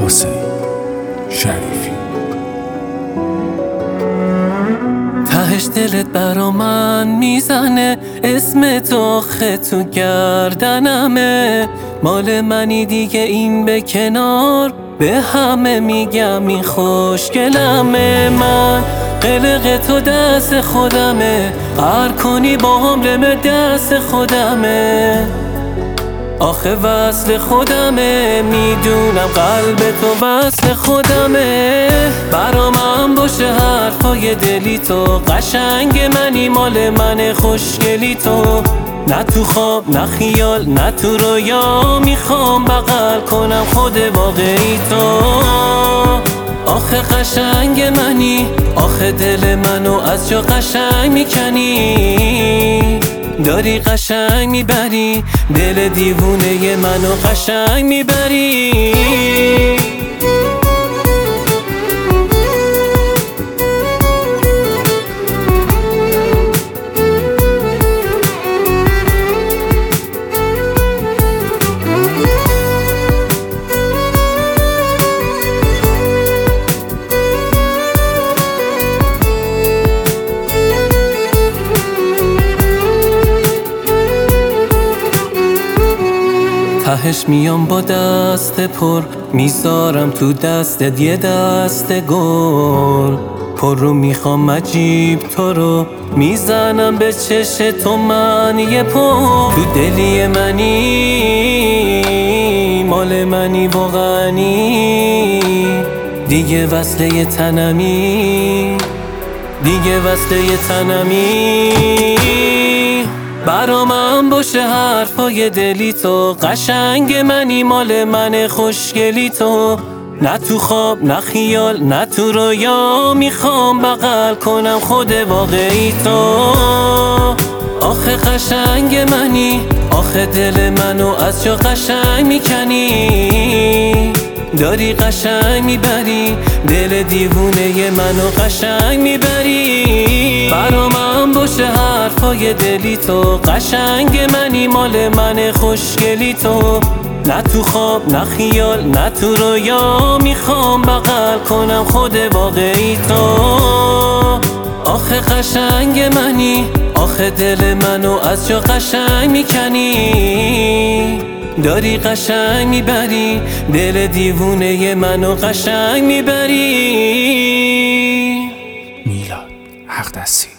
حسین شریفی. تهش دلت برا من میزنه، اسم تو تو گردنمه. مال منی دیگه این به کنار، به همه میگم این خوشگلمه. من قلق تو دست خودمه، هر کنی با هم رم دست خودمه. آخه وصل خودمه، میدونم قلب تو وصل خودمه. برا من باشه حرفای دلی تو، قشنگ منی مال من خوشگلی تو. نه تو خواب نه خیال نه تو رویا، میخوام بغل کنم خود واقعی تو. آخه قشنگ منی، آخه دل منو از جا قشنگ میکنی. داری قشنگ میبری، دل دیوونه منو قشنگ میبری. تهش میام با دست پر، میذارم تو دستت یه دست گل. پر رو میخوام عجیب تو رو، میزنم به چش تو من یه پر. تو دلی منی، مال منی واقعی. دیگه وصله تنمی، دیگه وصله تنمی. برا من باشه حرفای دلی تو، قشنگ منی مال من خوشگلی تو. نه تو خواب نه خیال نه تو رویا، میخوام بغل کنم خود واقعی تو. آخه قشنگ منی، آخه دل منو از جا قشنگ میکنی. داری قشنگ میبری، دل دیوونه منو قشنگ میبری. برا من باشه حرفای دلی تو، قشنگ منی مال من خوشگلی تو. نه تو خواب نه خیال نه تو رویا، میخوام بغل کنم خود واقعی تو. آخه قشنگ منی، آخه دل منو از جا قشنگ میکنی. داری قشنگ میبری، دل دیوونه منو قشنگ میبری. میلاد حقدستی.